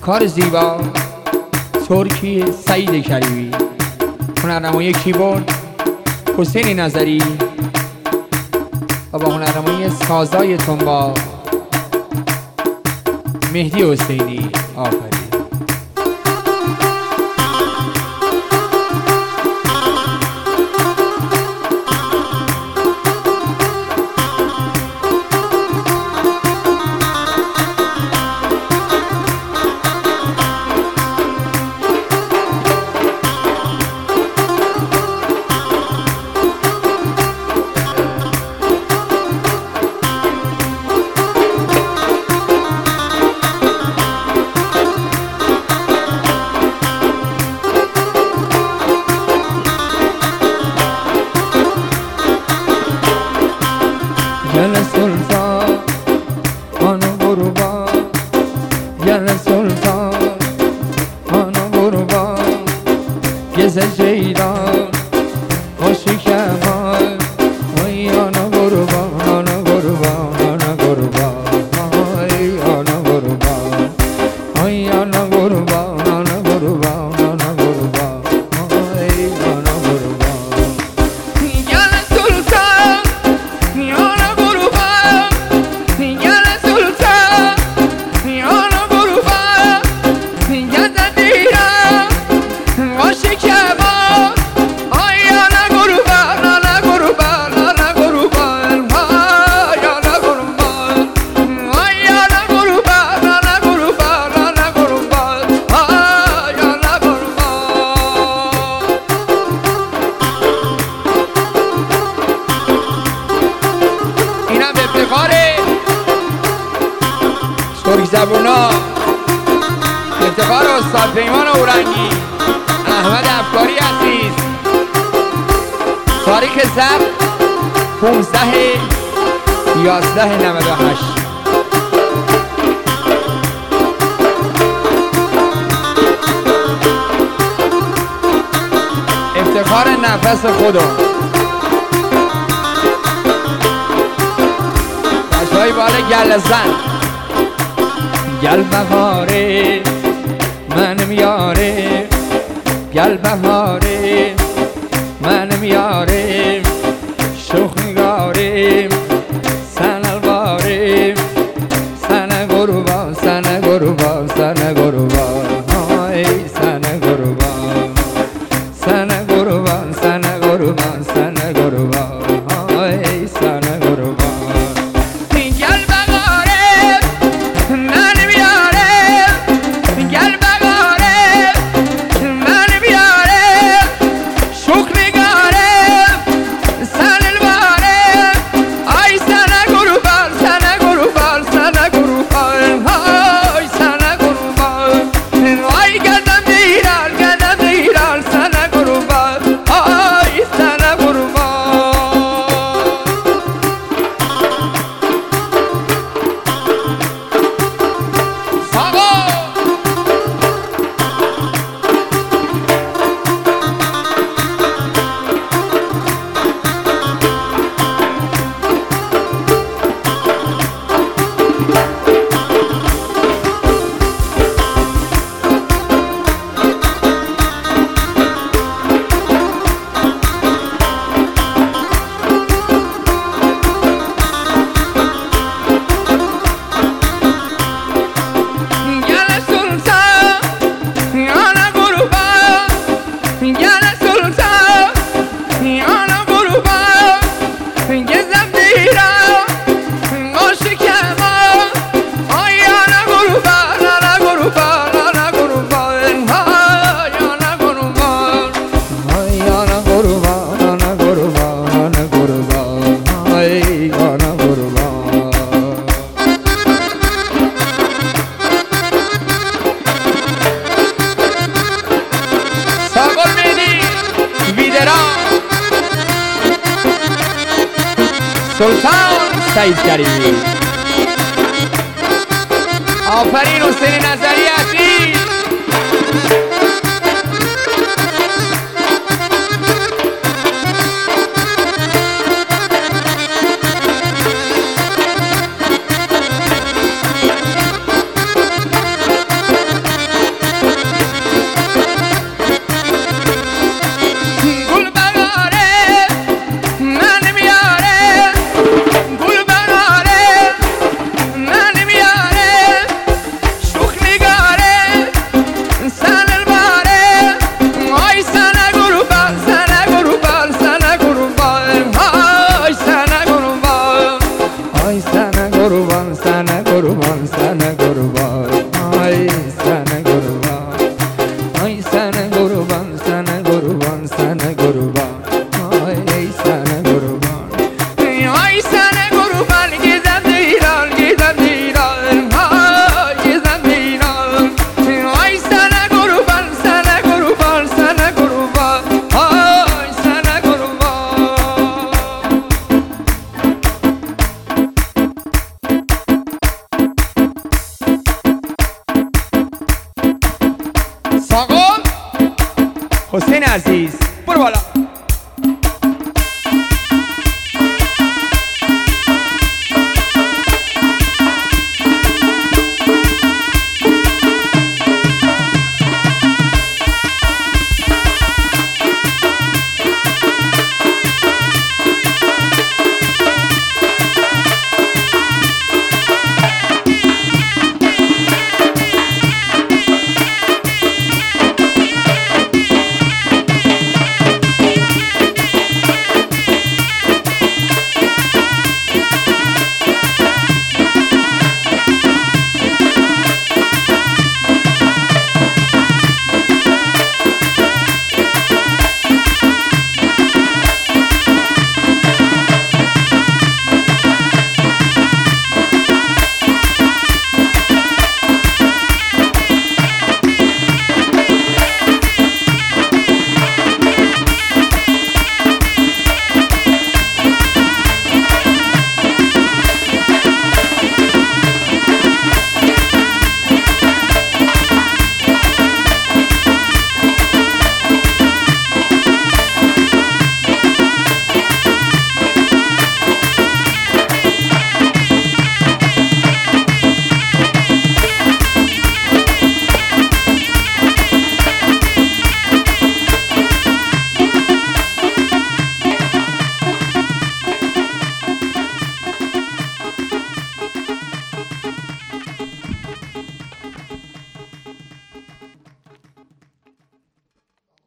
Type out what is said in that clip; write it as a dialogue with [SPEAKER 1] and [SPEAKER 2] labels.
[SPEAKER 1] کار زیبا ترکی سعید کریمی، هنرنمایی کیبورد حسین نظری و با هنرنمایی سازای تنبا مهدی حسینی. آفرین.
[SPEAKER 2] گل سلطان آنو قربان، گل سلطان آنو قربان، گز جیران خوشی کمان، وی آنو قربان، آنو قربان، آنو قربان، وی آنو قربان، وی آنو قربان، آنو قربان، آنو قربان، وی آنو قربان.
[SPEAKER 1] گل سلطان آنو قربان، گل سلطان آنو قربان، گز جیران خوشی کمان، وی آنو قربان، آنو قربان، آنو قربان، وی آنو قربان، وی آنو قربان، آنو قربان، آنو قربان، وی آنو قربان. اینم افتخار ترک زبونا، افتخار استاد پیمان اورنگی، احمد افکاری عزیز. تاریخ ضبط 15/11/98. افتخار نفس خودم. بچه‌های بالا گل زن.
[SPEAKER 2] گل بهاره منم یاره، گل بهاره منم یاره، شوخ نگاره سن الواره، سن قربان، سن قربان، سن قربان، های سن قربان، سن قربان، سن قربان، سن قربان، های سن قربان.
[SPEAKER 1] گل بغاره من بیاره، گل بغاره من بیاره، شوخ نگاره سن الواره، آی سن قربان، سن قربان، سن قربان، آی سن قربان، آی قدم دیران، قدم دیران سن قربان، آی سن قربان. گل سلطان آنو قربان، گل سلطان آنو قربان، گزم دیران خوشی کمان، آی آنو قربان، آنو قربان، آنو قربان، آی آنو قربان.
[SPEAKER 2] های آنا قربان، آنا قربان، آنا قربان، های آنا قربان.
[SPEAKER 1] ساقل مهدی ویدران، سلطان سعید کریمی. آفرین حسین نظری عزیز. آقا حسین عزیز برو بالا.